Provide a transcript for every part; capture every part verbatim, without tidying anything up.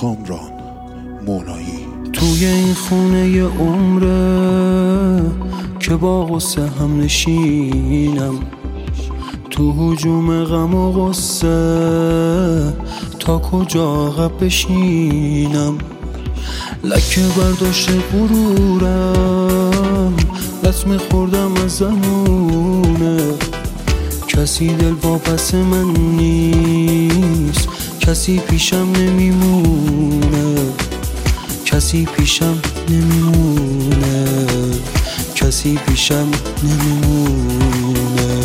کامران مولایی. توی این خونه یه عمره که با غصه هم نشینم، تو هجوم غم و غصه تا کجا عقب بشینم. لکه برداشت غرورم، لطمه خوردم از زمونه. کسی دل واپس من نیست، کسی پیشم نمیمونه، کسی پیشم نمیمونه، کسی پیشم نمیمونه.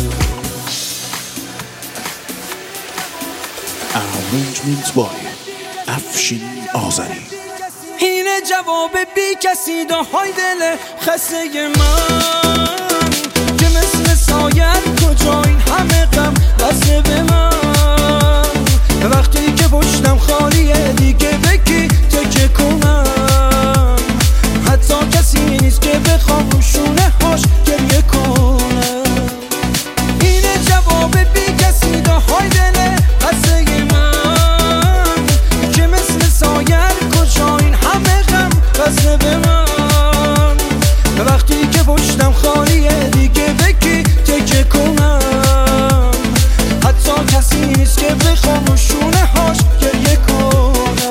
Arrangement by افشین آذری. اینه جواب بی کسی داهای دل خسته من که مثل سایر کجا این همه غم بسته به من. وقتی که پشتم خالیه دیگه به کی تکه کنم، حتی کسی نیست که بخوام رو شونه هاش گریه کنم. اینه جواب بی کسی داهای دل خسته من که مثل سایر کجا این همه غم بسته به من. وقتی که پشتم خالیه دیگه به کی تکه کنم، حتی کسی نیست که بخوام رو شونه هاش گریه کنم.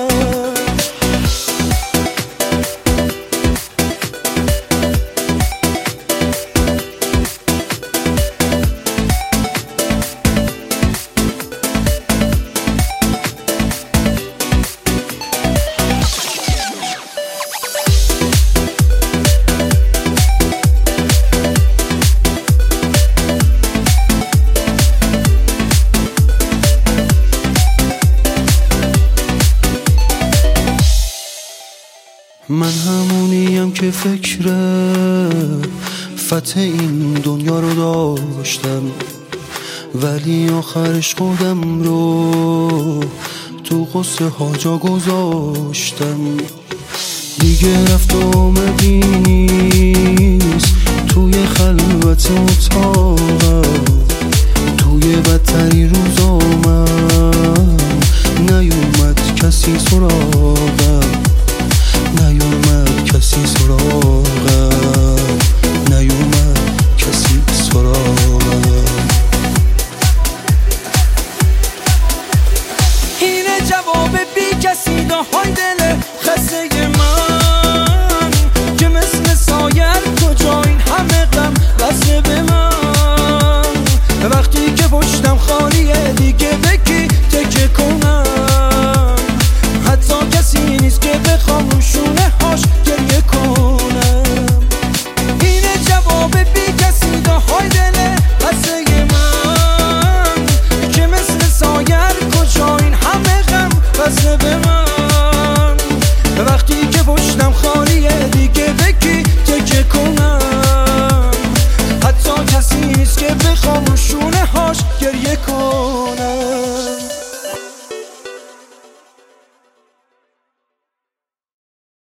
من همونیم که فکر فتح این دنیا رو داشتم، ولی آخرش خودم رو تو قصه ها جا گذاشتم. دیگه رفت و آمدی نیست توی خلوت اتاقم، توی بدتری روزا من نیومد کسی سراغم، نیومد کسی سراغم، نیومد کسی سراغم. اینه جواب بی کسی داهای دل خسته من که مثل سایر کجا این همه غم بسته به من. وقتی که پشتم خالیه دیگه به کی تکه کنم، حتی کسی نیست که بخوام رو شونه هاش گریه کنم. اینه جواب بی کسی داهای دل خسته من که مثل سایر کجا این همه غم بسته به من. وقتی که پشتم خالیه دیگه به کی تکه کنم، حتی کسی نیست که